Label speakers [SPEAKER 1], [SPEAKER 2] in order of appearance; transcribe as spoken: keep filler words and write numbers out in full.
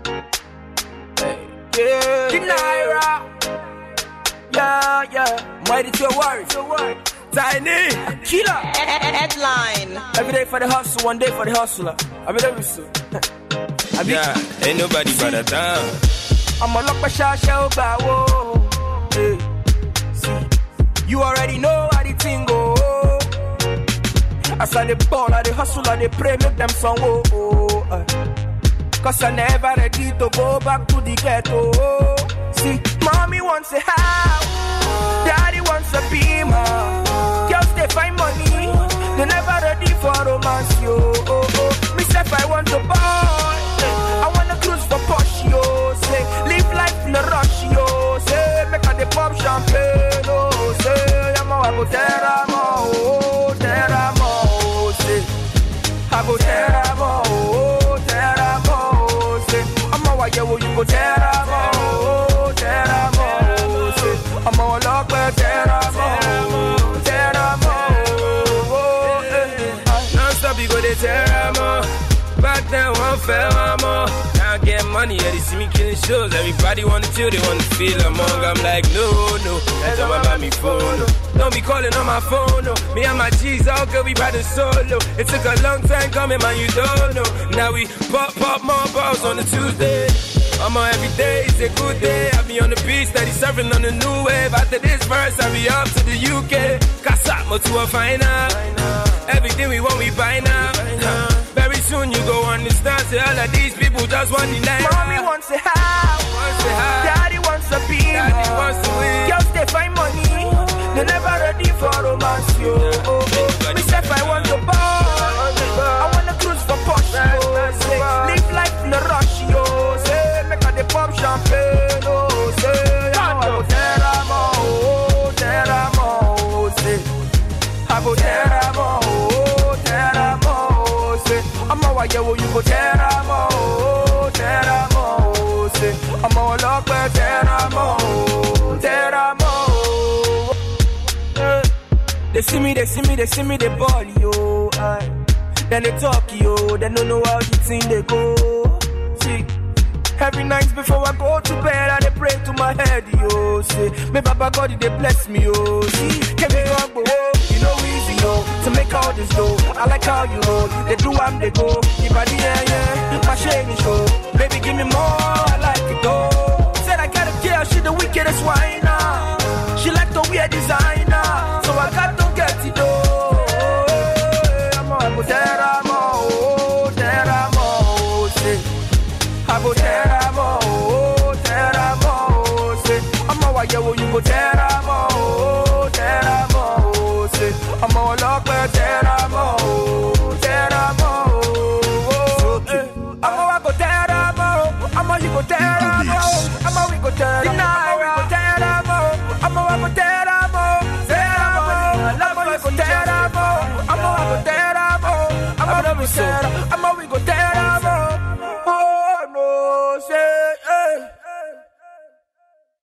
[SPEAKER 1] Hey, yeah, the Naira. Yeah, yeah. Mighty to your worry, to your worry. Tiny, killer.
[SPEAKER 2] Headline.
[SPEAKER 1] Every day for the hustle, one day for the hustler. I be there with you.
[SPEAKER 3] Yeah, ain't nobody but a down.
[SPEAKER 1] I'm a lock my shot, shell by whoa. Hey, see, you already know how the thing go. I saw the ball, I the hustle, I the pray, make them song. Oh, oh, uh. Cause I never ready to go back to the ghetto. See, mommy wants a house, daddy wants a beamer. Girls they find money, they never ready for romance, yo. Oh, oh. Me say if I want to buy, I wanna cruise for Porsche, yo. Say, live life in a rush, yo. Say, make a the pop champagne, oh. Say, I'm a go terra mo, oh, terra mo. Say, I go terra mo, oh, terra mo. Say, I'm a wire, you go terra mo, oh, terra mo. Say, I'm a lock, terra mo, terra mo.
[SPEAKER 3] Non-stop, you go to terra mo. Back then, one fell, more. Now I get money, yeah, they see me killing shows. Everybody wanna chill, they wanna feel among. I'm like, no, no, that's all about me phone. No. Don't be calling on my phone, no. Me and my G's, all good, we riding solo. It took a long time coming, man, you don't know. Now we pop, pop more balls on a Tuesday. I'm on every day, it's a good day. I be on the beach, steady surfing on the new wave. After this verse, I be up to the U K. Kasamo to a final. Everything we want, we buy now. Very soon you go understand. Say all of these people just want the night.
[SPEAKER 1] Mommy wants a house,
[SPEAKER 3] Wants a house.
[SPEAKER 1] daddy wants a beamer.
[SPEAKER 3] Daddy wants to win.
[SPEAKER 1] Girls they find money, they never ready for romance, yo. Oh, oh. Me say if I want to buy, I wanna cruise for Porsche, yo. Say, live life in a rush, yo. Say, make a the pop champagne, oh. Say, I go terra mo, oh, terra mo. Say, I go terra mo, oh, terra mo. Say, I'm a wire, you go terra mo, oh, terra mo. Say, I'm a lock, terra mo, terra mo. They see me, they see me, they see me, they ball, yo. Aye. Then they talk, yo. They don't know how the thing they go. See, every night before I go to bed, I they pray to my head, yo. See, me Baba God, they bless me, yo. See, can me go, go, you know easy, yo. To make all this dough, I like how you roll. They do, I'm they go. Give body, yeah, yeah. My shady show, baby, give me more. I like it, though. Said I got a girl, she the wickedest whiner. She like to wear designer, so I got to get it, though. I'm a go terra mo, oh, terra mo. Say, I go terra mo, oh, terra mo. Say, I'm a wire, you go terra mo, oh, terra mo. Say, I'm a lock, terra mo, terra mo. I'm a go terra mo, I'm a you go terra mo, I'm a we go terra mo, terra mo, I'm a go terra mo, terra mo, I'm a go terra mo, I'm a go terra mo, I'm a go terra mo.